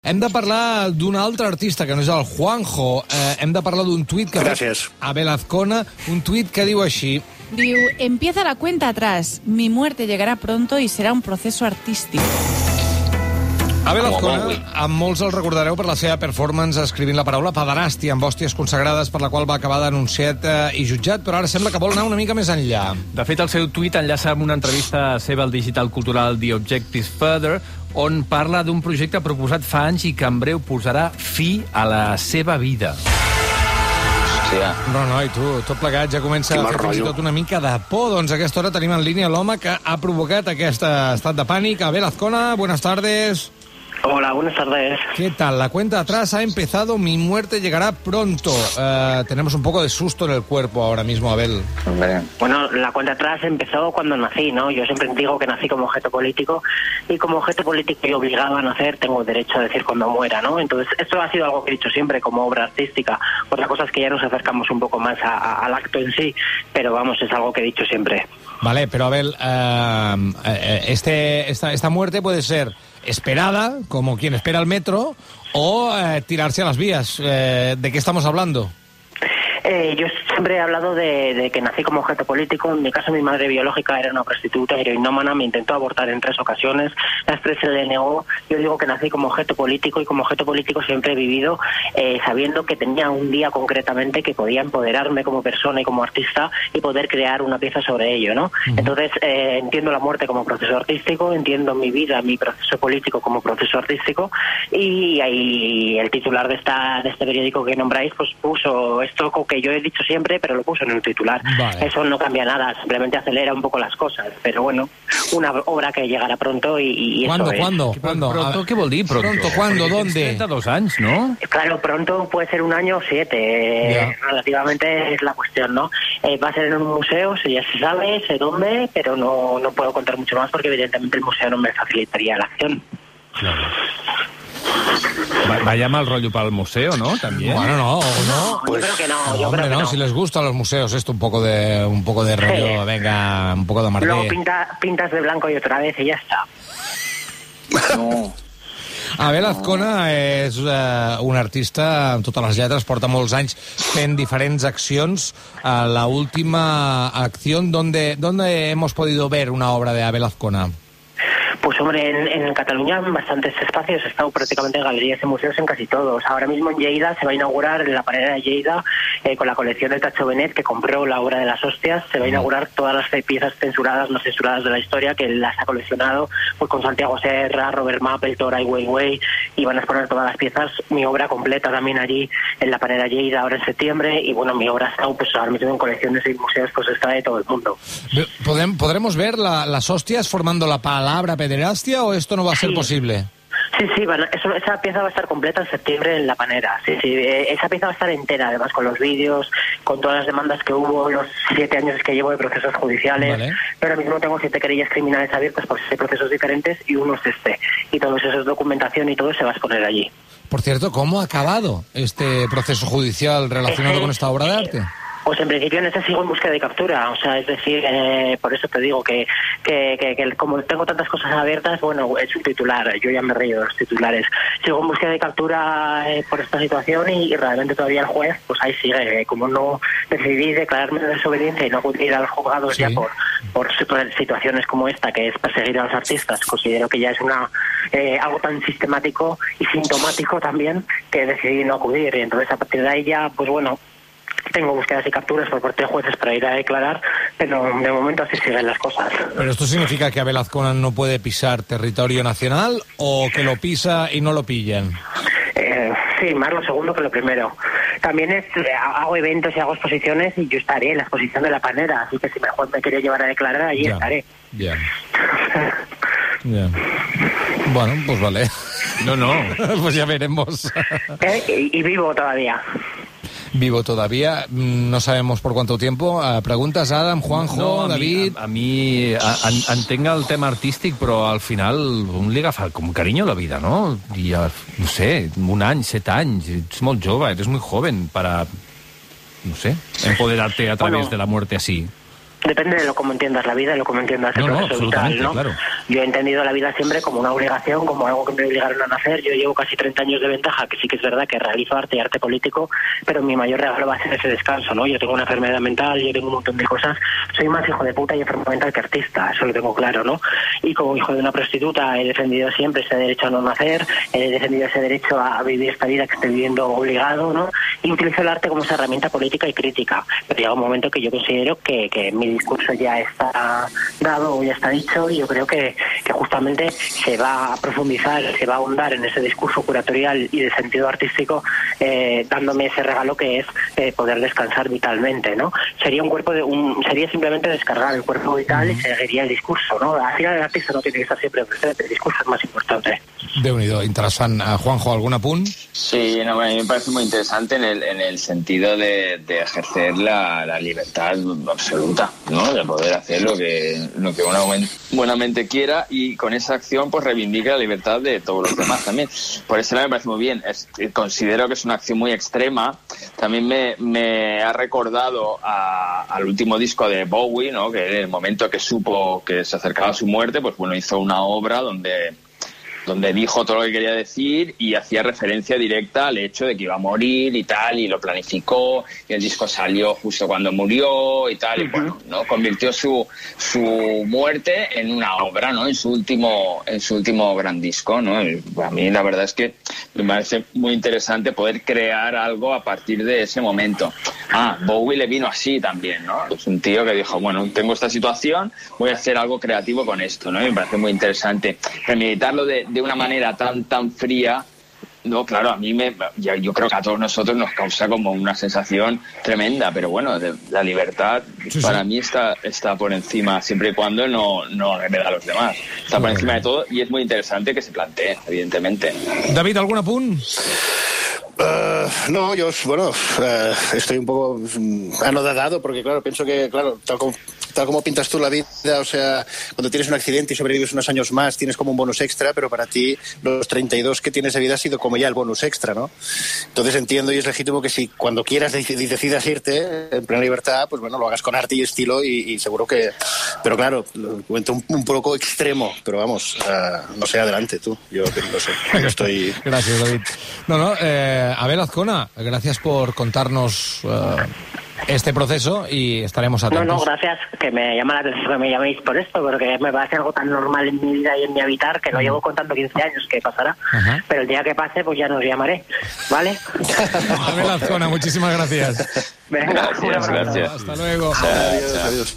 Hem de parlar d'un altre artista, que no és el Juanjo. Hem de parlar d'un tuit que ha fet Abel Azcona, un tuit que diu així. Diu, empieza la cuenta atrás. Mi muerte llegará pronto y será un proceso artístico. Abel Azcona, amb molts el recordareu per la seva performance escrivint la paraula pederàstia amb hòsties consagrades, per la qual va acabar denunciat i jutjat, però ara sembla que vol anar una mica més enllà. De fet, el seu tuit enllaça amb una entrevista seva al digital cultural The Objective Further, on parla d'un projecte proposat fa anys i que en breu posarà fi a la seva vida. No, i tu, tot plegat ja comença a fer fins i tot una mica de por. Doncs a aquesta hora tenim en línia l'home que ha provocat aquest estat de pànic. Abel Azcona, buenas tardes. Hola, buenas tardes. ¿Qué tal? La cuenta atrás ha empezado, mi muerte llegará pronto. Tenemos un poco de susto en el cuerpo ahora mismo, Abel. Bueno, la cuenta atrás empezó cuando nací, ¿no? Yo siempre digo que nací como objeto político y como objeto político y obligado a nacer tengo derecho a decir cuando muera, ¿no? Entonces, esto ha sido algo que he dicho siempre como obra artística. Otra cosa es que ya nos acercamos un poco más al acto en sí, pero vamos, es algo que he dicho siempre. Vale, pero Abel, esta muerte puede ser esperada, como quien espera el metro, o tirarse a las vías. ¿De qué estamos hablando? Yo siempre he hablado de que nací como objeto político. En mi caso, mi madre biológica era una prostituta heroinómana, me intentó abortar en 3 ocasiones, las 3 se le negó. Yo digo que nací como objeto político y como objeto político siempre he vivido sabiendo que tenía un día concretamente que podía empoderarme como persona y como artista y poder crear una pieza sobre ello, ¿no? Entonces, entiendo la muerte como proceso artístico, entiendo mi vida, mi proceso político como proceso artístico, y ahí el titular de este periódico que nombráis pues puso esto que yo he dicho siempre, pero lo puso en el titular. Vale. Eso no cambia nada, simplemente acelera un poco las cosas, pero bueno, una obra que llegará pronto y ¿Cuándo, eso ¿Cuándo? Pronto, què vol dir pronto? Pronto, ¿cuándo? ¿Dónde? 32 anys, ¿no? Claro, pronto puede ser 1 año o 7, relativamente es la cuestión, ¿no? Va a ser en un museo, ya se sabe, sé dónde, pero no puedo contar mucho más porque evidentemente el museo no me facilitaría la acción. Claro. Vaya mal rollo para el museo, ¿no? También. Bueno, no. Yo creo que no. Yo Hombre, creo que no. Si les gusta a los museos esto un poco de rollo, venga, un poco de martí. Luego pintas de blanco y otra vez y ya está. No. Abel Azcona és un artista amb totes les lletres, porta molts anys fent diferents accions. La última acción, ¿dónde hemos podido ver una obra de Abel Azcona? Pues hombre, en Cataluña en bastantes espacios, he estado prácticamente en galerías y museos en casi todos. Ahora mismo en Lleida se va a inaugurar, en la Panera de Lleida, con la colección de Tacho Benet, que compró la obra de las hostias, se va a inaugurar todas las piezas censuradas, no censuradas de la historia, que las ha coleccionado pues con Santiago Serra, Robert Mapplethorpe, Ai Weiwei, y van a exponer todas las piezas, mi obra completa también allí en la Panera de Lleida ahora en septiembre, y bueno, mi obra está pues ahora mismo en colecciones y museos, pues está de todo el mundo. ¿Podremos ver las hostias formando la palabra pederastia o esto no va a ser posible? Sí, bueno, esa pieza va a estar completa en septiembre en La Panera. Sí, esa pieza va a estar entera, además, con los vídeos, con todas las demandas que hubo, los 7 años que llevo de procesos judiciales. Vale. Pero ahora mismo tengo 7 querellas criminales abiertas por 6 procesos diferentes y uno es este. Y todo eso es documentación y todo se va a exponer allí. Por cierto, ¿cómo ha acabado este proceso judicial relacionado con esta obra de arte? Pues en principio en este sigo en búsqueda de captura, o sea, es decir, por eso te digo que como tengo tantas cosas abiertas, bueno, es un titular, yo ya me río de los titulares. Sigo en búsqueda de captura por esta situación y realmente todavía el juez, pues ahí sigue. Como no decidí declararme de desobediencia y no acudir a los juzgados ya por situaciones como esta, que es perseguir a los artistas, considero que ya es algo tan sistemático y sintomático también, que decidí no acudir. Y entonces a partir de ahí ya, pues bueno, tengo búsquedas y capturas por parte de jueces para ir a declarar, pero de momento así siguen las cosas. ¿Pero esto significa que Abel Azcona no puede pisar territorio nacional o que lo pisa y no lo pillan? Sí, más lo segundo que lo primero. También hago eventos y hago exposiciones y yo estaré en la exposición de La Panera, así que si el juez me quiere llevar a declarar, allí estaré. Ya. Bueno, pues vale. No. Pues ya veremos. Y vivo todavía. Vivo todavía, no sabemos por cuánto tiempo. Preguntes, Adam, Juanjo, David... A mi entenc el tema artístic, però al final un li agafa com carinyo a la vida, ¿no? I, no sé, 1 any, 7 anys, ets molt jove, eres muy joven para, no sé, empoderarte a través de la muerte así. Depende de cómo entiendas la vida y lo cómo entiendas el proceso vital, ¿no? Claro. Yo he entendido la vida siempre como una obligación, como algo que me obligaron a nacer. Yo llevo casi 30 años de ventaja, que sí que es verdad que realizo arte y arte político, pero mi mayor regalo va a ser ese descanso, ¿no? Yo tengo una enfermedad mental, yo tengo un montón de cosas. Soy más hijo de puta y enfermo mental que artista, eso lo tengo claro, ¿no? Y como hijo de una prostituta he defendido siempre ese derecho a no nacer, he defendido ese derecho a vivir esta vida que estoy viviendo obligado, ¿no? Y utilizo el arte como esa herramienta política y crítica. Pero llega un momento que yo considero que mi discurso ya está dado o ya está dicho, y yo creo que justamente se va a profundizar, se va a ahondar en ese discurso curatorial y de sentido artístico, dándome ese regalo que es poder descansar vitalmente, ¿no? Sería sería simplemente descargar el cuerpo vital y seguiría el discurso, ¿no? Al final el artista no tiene que estar siempre presente, el discurso es más importante. Déu-n'hi-do, interessant. Juanjo, ¿algun apunt? Sí, no, a mí me parece muy interesante en el sentido de ejercer la libertad absoluta, ¿no? De poder hacer lo que una buenamente quiera, y con esa acción pues reivindica la libertad de todos los demás también. Por ese lado me parece muy bien. Considero que es una acción muy extrema. También me ha recordado al último disco de Bowie, ¿no? Que en el momento que supo que se acercaba a su muerte, pues bueno, hizo una obra donde dijo todo lo que quería decir y hacía referencia directa al hecho de que iba a morir y tal, y lo planificó, y el disco salió justo cuando murió y tal, y bueno, ¿no? Convirtió su muerte en una obra, ¿no? En su último gran disco, ¿no? Y a mí la verdad es que me parece muy interesante poder crear algo a partir de ese momento. Bowie le vino así también, ¿no? Es un tío que dijo, bueno, tengo esta situación, voy a hacer algo creativo con esto, ¿no? Y me parece muy interesante premeditarlo de una manera tan fría. No, claro, a mí yo creo que a todos nosotros nos causa como una sensación tremenda, pero bueno, la libertad para mí está por encima, siempre y cuando no agreda a los demás. Está por encima de todo, y es muy interesante que se plantee, evidentemente. David, ¿algun apunt? No, yo, estoy un poco anodadado, porque claro, pienso que, claro, tal como pintas tú la vida, o sea, cuando tienes un accidente y sobrevives unos años más, tienes como un bonus extra, pero para ti los 32 que tienes de vida ha sido como ya el bonus extra, ¿no? Entonces entiendo y es legítimo que si cuando quieras decidas irte en plena libertad, pues bueno, lo hagas con arte y estilo, y seguro que... Pero claro, lo cuento un poco extremo, pero vamos, no sé, adelante tú, yo no sé, estoy... Gracias, David. Abel Azcona, gracias por contarnos este proceso, y estaremos atentos. No, gracias, que me llama la atención que me llaméis por esto, porque me parece algo tan normal en mi vida y en mi habitar, que lo llevo contando 15 años que pasará. Pero el día que pase, pues ya nos llamaré, ¿vale? Abel Azcona, muchísimas gracias. Venga, gracias. Hasta luego. Adiós.